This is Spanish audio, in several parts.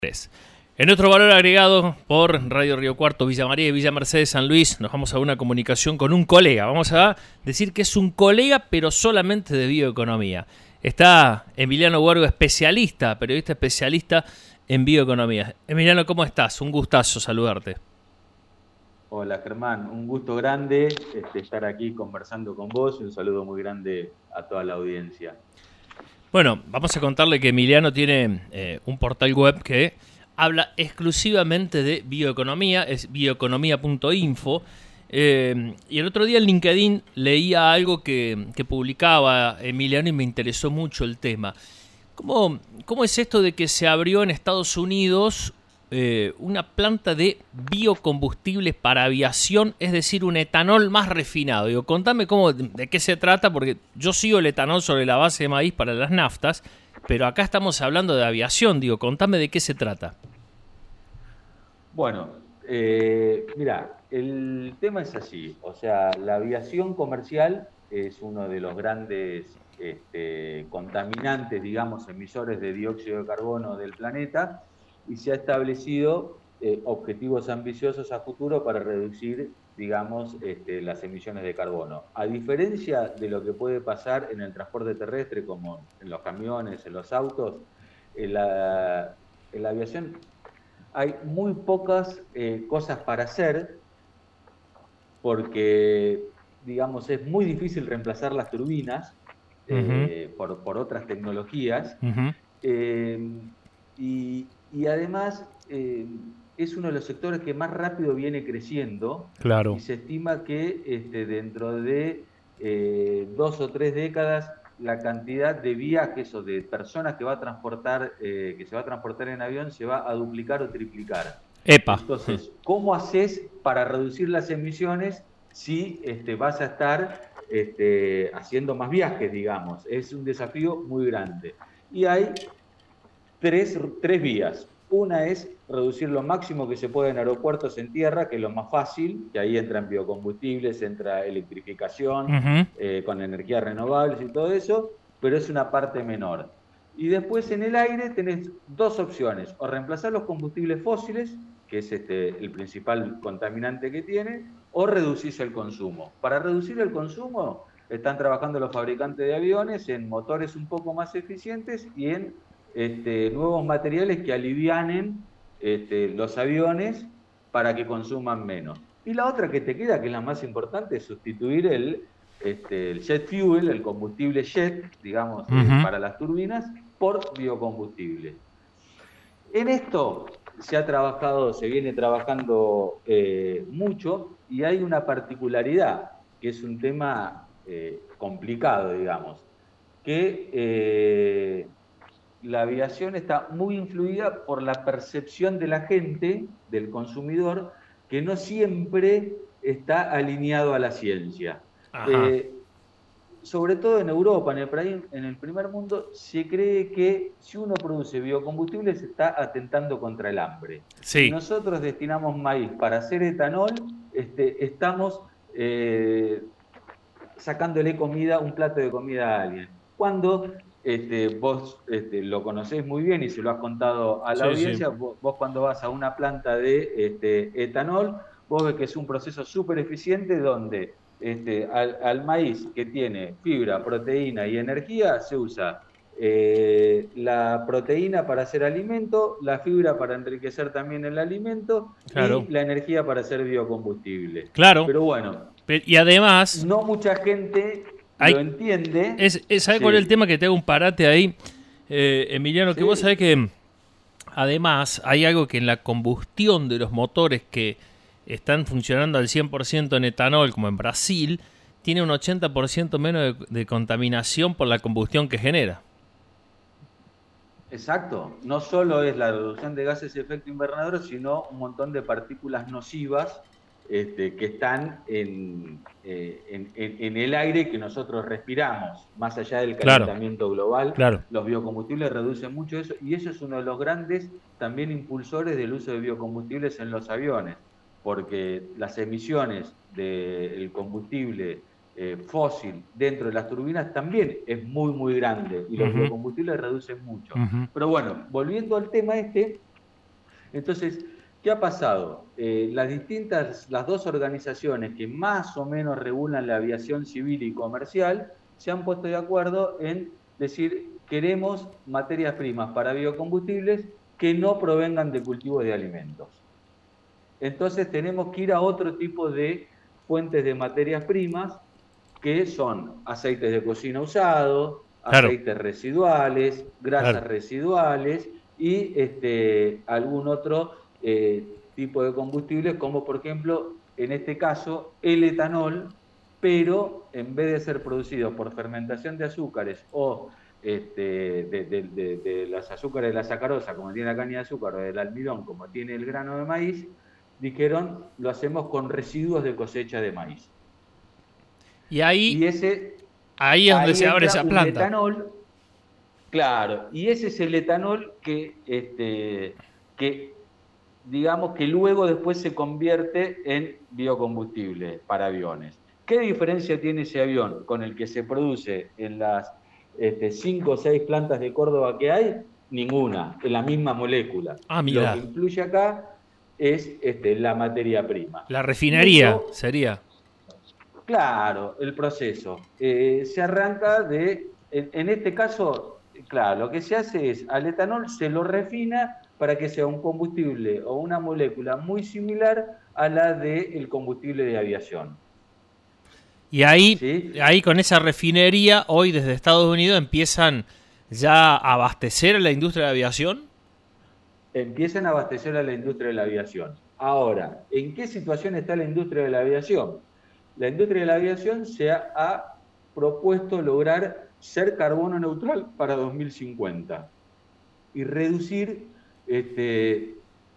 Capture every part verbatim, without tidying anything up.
En nuestro valor agregado por Radio Río Cuarto, Villa María y Villa Mercedes, San Luis, nos vamos a una comunicación con un colega. Vamos a decir que es un colega, pero solamente de bioeconomía. Está Emiliano Huergo, especialista, periodista especialista en bioeconomía. Emiliano, ¿cómo estás? Un gustazo saludarte. Hola Germán, un gusto grande este, estar aquí conversando con vos y un saludo muy grande a toda la audiencia. Bueno, vamos a contarle que Emiliano tiene eh, un portal web que habla exclusivamente de bioeconomía, es bioeconomía punto info. Eh, y el otro día en LinkedIn leía algo que, que publicaba Emiliano y me interesó mucho el tema. ¿Cómo, cómo es esto de que se abrió en Estados Unidos eh, una planta de biocombustibles para aviación, es decir, un etanol más refinado? Digo, contame cómo, de qué se trata, porque yo sigo el etanol sobre la base de maíz para las naftas, pero acá estamos hablando de aviación. Digo, contame de qué se trata. Bueno, eh, mira, el tema es así, o sea, la aviación comercial es uno de los grandes este, contaminantes, digamos, emisores de dióxido de carbono del planeta, y se ha establecido eh, objetivos ambiciosos a futuro para reducir, digamos, este, las emisiones de carbono. A diferencia de lo que puede pasar en el transporte terrestre, como en los camiones, en los autos, en la, en la aviación hay muy pocas eh, cosas para hacer porque, digamos, es muy difícil reemplazar las turbinas eh, Uh-huh. por, por otras tecnologías. Uh-huh. Eh, y, y además eh, es uno de los sectores que más rápido viene creciendo y Claro. se estima que este, dentro de eh, dos o tres décadas la cantidad de viajes o de personas que va a transportar, eh, que se va a transportar en avión se va a duplicar o triplicar. Epa. Entonces, ¿cómo haces para reducir las emisiones si este, vas a estar este, haciendo más viajes, digamos? Es un desafío muy grande. Y hay tres, tres vías. Una es reducir lo máximo que se puede en aeropuertos en tierra, que es lo más fácil, que ahí entran biocombustibles, entra electrificación, Uh-huh. eh, con energías renovables y todo eso, pero es una parte menor. Y después en el aire tenés dos opciones, o reemplazar los combustibles fósiles, que es este, el principal contaminante que tiene, o reducir el consumo. Para reducir el consumo están trabajando los fabricantes de aviones en motores un poco más eficientes y en este, nuevos materiales que alivianen este, los aviones para que consuman menos. Y la otra que te queda, que es la más importante, es sustituir el, este, el jet fuel, el combustible jet, digamos, eh, Uh-huh. para las turbinas, por biocombustible. En esto se ha trabajado, se viene trabajando eh, mucho y hay una particularidad, que es un tema eh, complicado, digamos, que eh, la aviación está muy influida por la percepción de la gente, del consumidor, que no siempre está alineado a la ciencia. Ajá. Eh, sobre todo en Europa, en el, en el primer mundo, se cree que si uno produce biocombustibles se está atentando contra el hambre. Si Sí. nosotros destinamos maíz para hacer etanol, este, estamos eh, sacándole comida, un plato de comida a alguien. Cuando este, vos este, lo conocés muy bien y se lo has contado a la Sí, sí. audiencia, vos, vos cuando vas a una planta de este, etanol, vos ves que es un proceso súper eficiente donde este, al, al maíz que tiene fibra, proteína y energía, se usa eh, la proteína para hacer alimento, la fibra para enriquecer también el alimento Claro. y la energía para hacer biocombustible. Claro. Pero bueno, Pe- Y además, no mucha gente lo hay, entiende. es, es, ¿sabe cuál es el Sí, tema? Que te hago un parate ahí, eh, Emiliano, que vos sí, sabés que además hay algo que en la combustión de los motores que están funcionando al cien por ciento en etanol, como en Brasil, tiene un ochenta por ciento menos de, de contaminación por la combustión que genera. exacto. No solo es la reducción de gases de efecto invernadero, sino un montón de partículas nocivas este, que están en, eh, en, en, en el aire que nosotros respiramos. Más allá del Claro, calentamiento global, claro. los biocombustibles reducen mucho eso y eso es uno de los grandes también impulsores del uso de biocombustibles en los aviones, porque las emisiones del combustible eh, fósil dentro de las turbinas también es muy, muy grande y los Uh-huh. biocombustibles reducen mucho. Uh-huh. Pero bueno, volviendo al tema este, Entonces, ¿qué ha pasado? Eh, las distintas, las dos organizaciones que más o menos regulan la aviación civil y comercial se han puesto de acuerdo en decir, queremos materias primas para biocombustibles que no provengan de cultivos de alimentos. Entonces tenemos que ir a otro tipo de fuentes de materias primas que son aceites de cocina usados, Claro, aceites residuales, grasas claro. residuales y este, algún otro eh, tipo de combustible, como por ejemplo, en este caso, el etanol, pero en vez de ser producido por fermentación de azúcares o este, de, de, de, de los azúcares de la sacarosa, como tiene la caña de azúcar, o del almidón, como tiene el grano de maíz, dijeron, lo hacemos con residuos de cosecha de maíz. Y ahí, Y ese, ahí es donde ahí se abre entra esa un planta. etanol, claro, y ese es el etanol que, este, que digamos que luego después se convierte en biocombustible para aviones. ¿Qué diferencia tiene ese avión con el que se produce en las este, cinco o seis plantas de Córdoba que hay? Ninguna, es la misma molécula. Ah, Lo que mira, influye acá es este, la materia prima. la Y refinería eso, sería. claro, el proceso. Eh, se arranca de, en, en este caso, claro, lo que se hace es, al etanol se lo refina para que sea un combustible o una molécula muy similar a la del combustible de aviación. Y ahí, ¿Sí? ahí con esa refinería, hoy desde Estados Unidos empiezan ya a abastecer a la industria de aviación. Empiezan a abastecer a la industria de la aviación. Ahora, ¿en qué situación está la industria de la aviación? La industria de la aviación se ha, ha propuesto lograr ser carbono neutral para dos mil cincuenta y reducir este,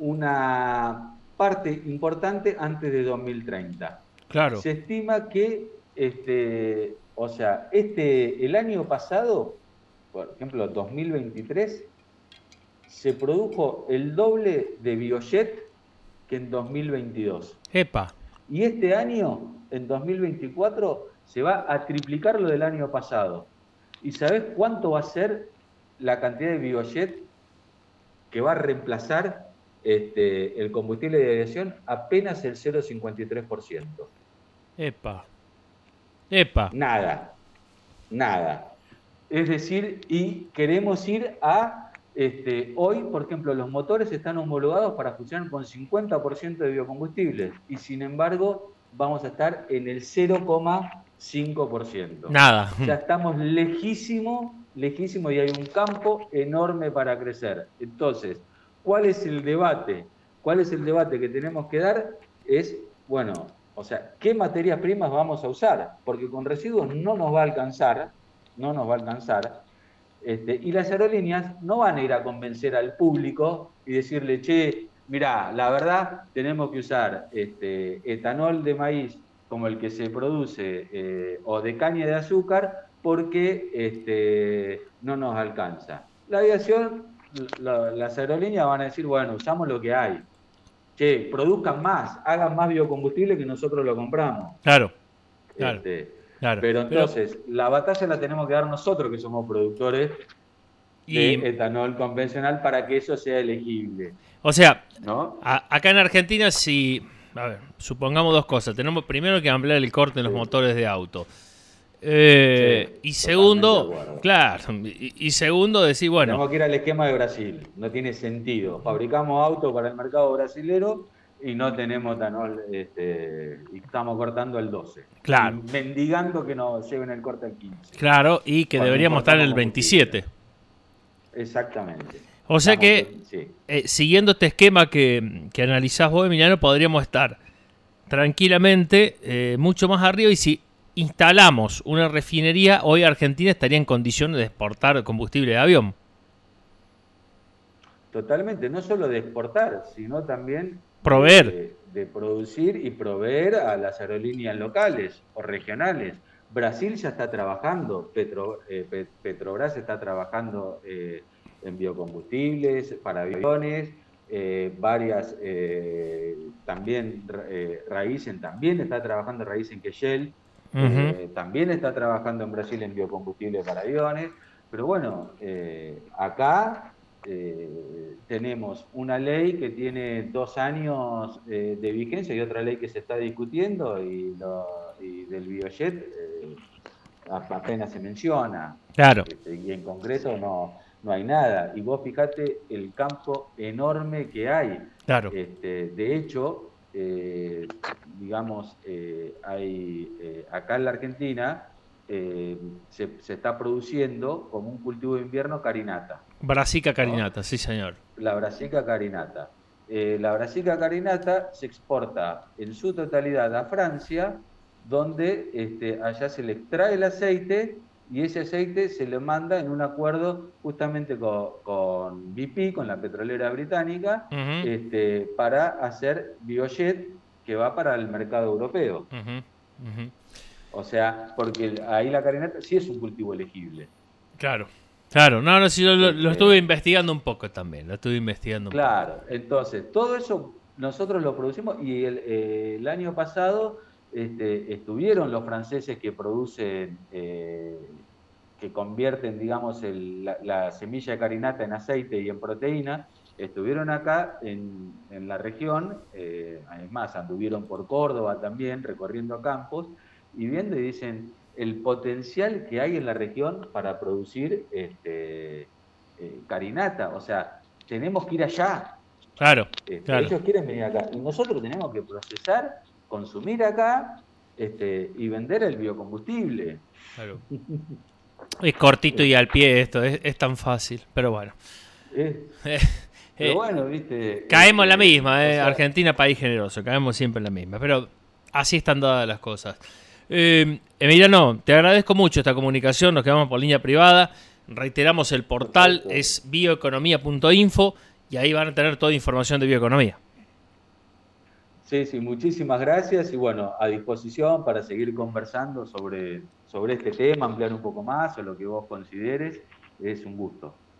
una parte importante antes de dos mil treinta. Claro. Se estima que, este, o sea, este, el año pasado, por ejemplo, dos mil veintitrés, se produjo el doble de biojet que en dos mil veintidós. Epa. Y este año, en dos mil veinticuatro, se va a triplicar lo del año pasado. ¿Y sabés cuánto va a ser la cantidad de biojet que va a reemplazar este, el combustible de aviación? Apenas el cero coma cincuenta y tres por ciento. Epa. Epa. Nada, nada. Es decir, y queremos ir a, este, hoy, por ejemplo, los motores están homologados para funcionar con cincuenta por ciento de biocombustibles y sin embargo vamos a estar en el cero coma cinco por ciento. Nada. Ya estamos lejísimo, lejísimo y hay un campo enorme para crecer. Entonces, ¿cuál es el debate? ¿Cuál es el debate que tenemos que dar? Es, bueno, o sea, ¿qué materias primas vamos a usar? Porque con residuos no nos va a alcanzar, no nos va a alcanzar. Este, y las aerolíneas no van a ir a convencer al público y decirle, che, mirá, la verdad tenemos que usar este, etanol de maíz como el que se produce eh, o de caña de azúcar porque este, no nos alcanza. La aviación, la, las aerolíneas van a decir, bueno, usamos lo que hay. Che, produzcan más, hagan más biocombustible que nosotros lo compramos. Claro. Claro. Este, Claro. pero entonces, Pero, la batalla la tenemos que dar nosotros que somos productores de y, etanol convencional para que eso sea elegible. O sea, ¿no? a, acá en Argentina, si, a ver, supongamos dos cosas. Tenemos primero que ampliar el corte en los Sí. motores de auto. Eh, Sí, y segundo, totalmente de acuerdo. claro, y, y segundo decir, bueno, Tenemos que ir al esquema de Brasil, no tiene sentido. Fabricamos autos para el mercado brasilero y no tenemos etanol, este, y estamos cortando el doce. Claro. Y mendigando que nos lleven el corte al quince. claro, y que Cuando deberíamos estar en el importamos combustible. veintisiete. Exactamente. O sea Estamos que, con- sí. eh, siguiendo este esquema que, que analizás vos, Emiliano, podríamos estar tranquilamente eh, mucho más arriba, y si instalamos una refinería, hoy Argentina estaría en condiciones de exportar combustible de avión. Totalmente, no solo de exportar, sino también Proveer. de, de producir y proveer a las aerolíneas locales o regionales. Brasil ya está trabajando, Petro, eh, Pet- Petrobras está trabajando eh, en biocombustibles para aviones, eh, varias, eh, también eh, Raízen también está trabajando, Raízen que Shell, eh, también está trabajando en Brasil en biocombustible para aviones, pero bueno, eh, acá eh, tenemos una ley que tiene dos años eh, de vigencia y otra ley que se está discutiendo y, lo, y del biojet eh, apenas se menciona. Claro. Este, y en concreto no, no hay nada. Y vos fijate el campo enorme que hay. Claro. Este, de hecho, eh, digamos, eh, hay eh, acá en la Argentina eh, se, se está produciendo como un cultivo de invierno carinata. Brassica carinata, ¿no? Sí, señor. La Brassica carinata. Eh, la Brassica carinata se exporta en su totalidad a Francia, donde este, allá se le extrae el aceite y ese aceite se le manda en un acuerdo justamente con, con B P, con la petrolera británica, Uh-huh. este, para hacer biojet que va para el mercado europeo. Uh-huh. Uh-huh. O sea, porque ahí la carinata sí es un cultivo elegible. Claro. Claro, no, no, sí, lo, Este, lo estuve investigando un poco también, lo estuve investigando un claro, poco. entonces, todo eso nosotros lo producimos y el, eh, el año pasado este, estuvieron los franceses que producen, eh, que convierten, digamos, el, la, la semilla de carinata en aceite y en proteína, estuvieron acá en, en la región, eh, además anduvieron por Córdoba también, recorriendo campos, y viendo y dicen el potencial que hay en la región para producir este, eh, carinata, o sea, tenemos que ir allá. Claro, Este, claro. Ellos quieren venir acá y nosotros tenemos que procesar, consumir acá este, y vender el biocombustible. Claro. Es cortito y al pie esto, es, es tan fácil, pero bueno. Eh, Eh, pero eh, bueno, viste. caemos en la este, misma, eh. o sea, Argentina, país generoso, caemos siempre en la misma, pero así están dadas las cosas. Eh, Emiliano, te agradezco mucho esta comunicación, nos quedamos por línea privada, reiteramos el portal, perfecto. es bioeconomía punto info y ahí van a tener toda información de bioeconomía. Sí, sí, muchísimas gracias y bueno, a disposición para seguir conversando sobre, sobre este tema, ampliar un poco más o lo que vos consideres, es un gusto.